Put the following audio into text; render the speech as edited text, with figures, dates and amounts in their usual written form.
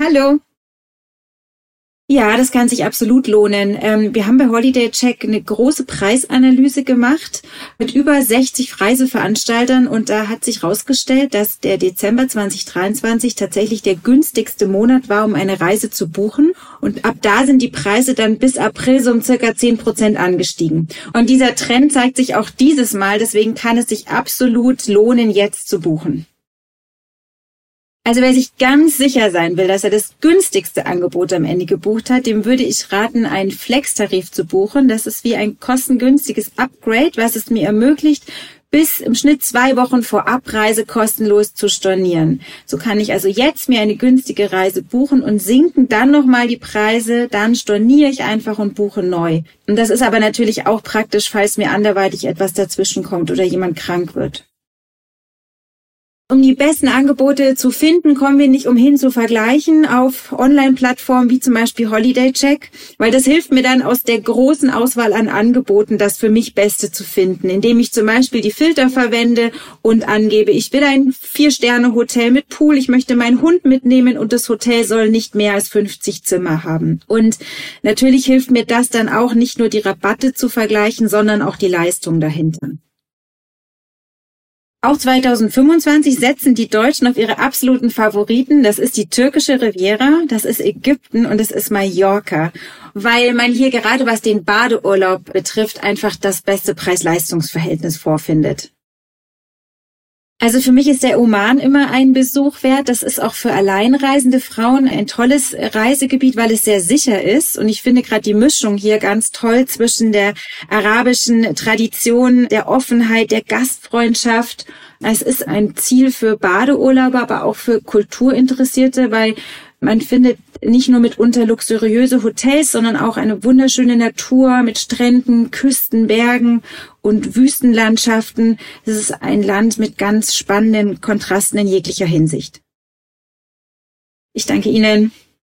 Hallo. Ja, das kann sich absolut lohnen. Wir haben bei Holiday Check eine große Preisanalyse gemacht mit über 60 Reiseveranstaltern und da hat sich herausgestellt, dass der Dezember 2023 tatsächlich der günstigste Monat war, um eine Reise zu buchen. Und ab da sind die Preise dann bis April so um circa 10% angestiegen. Und dieser Trend zeigt sich auch dieses Mal, deswegen kann es sich absolut lohnen, jetzt zu buchen. Also wer sich ganz sicher sein will, dass er das günstigste Angebot am Ende gebucht hat, dem würde ich raten, einen Flex-Tarif zu buchen. Das ist wie ein kostengünstiges Upgrade, was es mir ermöglicht, bis im Schnitt 2 Wochen vor Abreise kostenlos zu stornieren. So kann ich also jetzt mir eine günstige Reise buchen und sinken dann nochmal die Preise, dann storniere ich einfach und buche neu. Und das ist aber natürlich auch praktisch, falls mir anderweitig etwas dazwischen kommt oder jemand krank wird. Um die besten Angebote zu finden, kommen wir nicht umhin zu vergleichen auf Online-Plattformen wie zum Beispiel Holiday Check, weil das hilft mir dann aus der großen Auswahl an Angeboten, das für mich Beste zu finden, indem ich zum Beispiel die Filter verwende und angebe, ich will ein 4-Sterne-Hotel mit Pool, ich möchte meinen Hund mitnehmen und das Hotel soll nicht mehr als 50 Zimmer haben. Und natürlich hilft mir das dann auch, nicht nur die Rabatte zu vergleichen, sondern auch die Leistung dahinter. Auch 2025 setzen die Deutschen auf ihre absoluten Favoriten. Das ist die türkische Riviera, das ist Ägypten und es ist Mallorca, weil man hier gerade was den Badeurlaub betrifft einfach das beste Preis-Leistungs-Verhältnis vorfindet. Also für mich ist der Oman immer ein Besuch wert. Das ist auch für alleinreisende Frauen ein tolles Reisegebiet, weil es sehr sicher ist. Und ich finde gerade die Mischung hier ganz toll zwischen der arabischen Tradition, der Offenheit, der Gastfreundschaft. Es ist ein Ziel für Badeurlauber, aber auch für Kulturinteressierte, weil man findet nicht nur mitunter luxuriöse Hotels, sondern auch eine wunderschöne Natur mit Stränden, Küsten, Bergen und Wüstenlandschaften. Es ist ein Land mit ganz spannenden Kontrasten in jeglicher Hinsicht. Ich danke Ihnen.